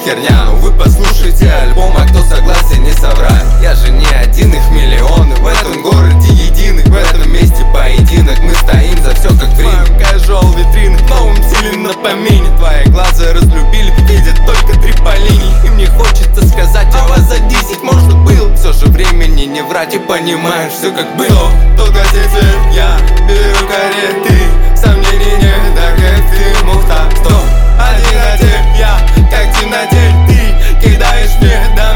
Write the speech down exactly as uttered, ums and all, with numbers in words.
херня. Но вы послушайте альбом, а кто согласен не соврать. Я же не один, их миллионы в этом городе единых. В этом месте поединок, мы стоим за все как время. Casual витрины, в новом стиле на помине. Твои глаза разлюбили, видят только три по линии. И мне хочется сказать, а вас за десять можно было. Все же времени не врать и понимаешь все как было. Тут газете я беру кареты, сомнений нет, так как ты мухта. Стоп, один отель, я как темноте, ты кидаешь мне, да